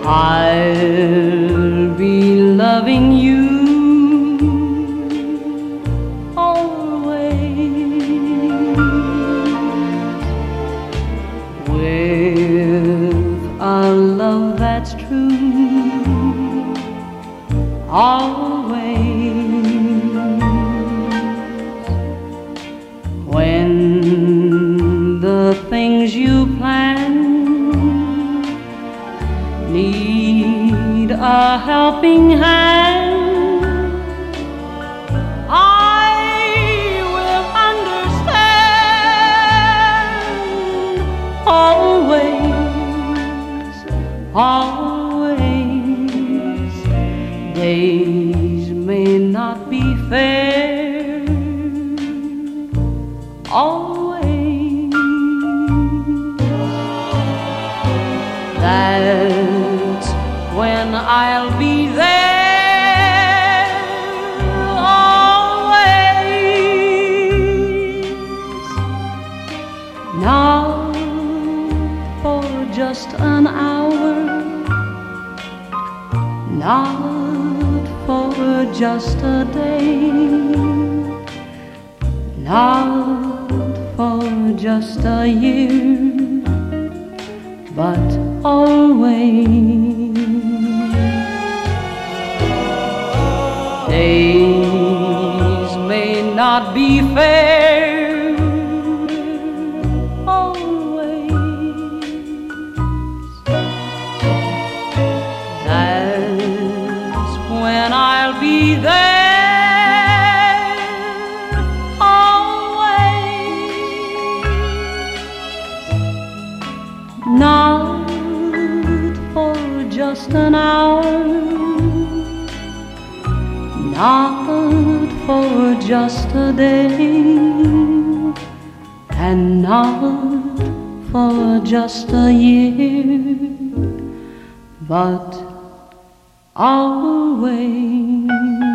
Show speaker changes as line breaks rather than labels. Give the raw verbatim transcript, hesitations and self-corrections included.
I'll be loving you always, with a love that's true, always. When the things you plan need a helping hand, I will understand. Always, always. Days may not be fair, always. That's when I'll be there, always. Not for just an hour, not for just a day, not for just a year, but always. Days may not be fair, always. That's when I'll be there, always. Not for just an hour, not for just a day, and not for just a year, but always.